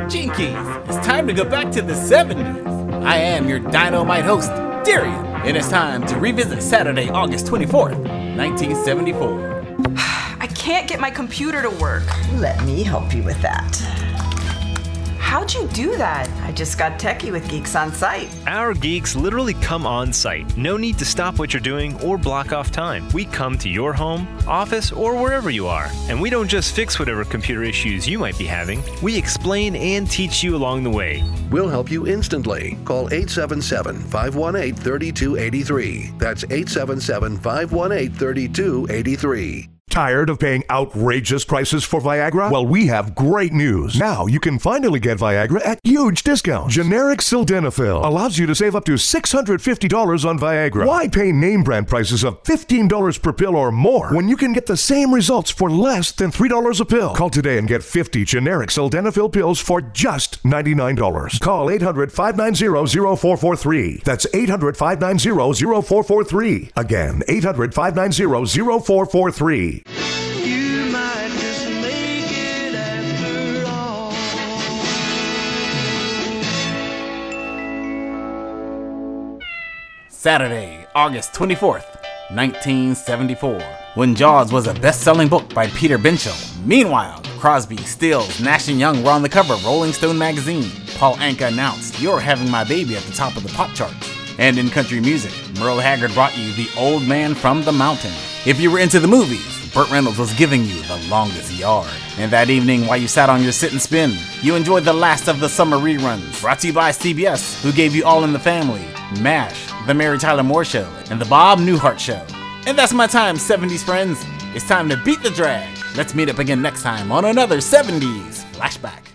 Jinkies, it's time to go back to the 70s. I am your Dynamite host, Darian, and it's time to revisit Saturday, August 24th, 1974. I can't get my computer to work. Let me help you with that. How'd you do that? I just got techie with Geeks on Site. Our geeks literally come on site. No need to stop what you're doing or block off time. We come to your home, office, or wherever you are. And we don't just fix whatever computer issues you might be having. We explain and teach you along the way. We'll help you instantly. Call 877-518-3283. That's 877-518-3283. Tired of paying outrageous prices for Viagra? Well, we have great news. Now you can finally get Viagra at huge discounts. Generic Sildenafil allows you to save up to $650 on Viagra. Why pay name brand prices of $15 per pill or more when you can get the same results for less than $3 a pill? Call today and get 50 generic Sildenafil pills for just $99. Call 800-590-0443. That's 800-590-0443. Again, 800-590-0443. You might just make it after all. Saturday, August 24th, 1974, when Jaws was a best-selling book by Peter Binchel. Meanwhile, Crosby, Stills, Nash & Young were on the cover of Rolling Stone magazine. Paul Anka announced, "You're Having My Baby" at the top of the pop charts. And in country music, Merle Haggard brought you The Old Man from the Mountain. If you were into the movies, Burt Reynolds was giving you The Longest Yard. And that evening, while you sat on your sit and spin, you enjoyed the last of the summer reruns, brought to you by CBS, who gave you All in the Family, MASH, The Mary Tyler Moore Show, and The Bob Newhart Show. And that's my time, 70s friends. It's time to beat the drag. Let's meet up again next time on another 70s Flashback.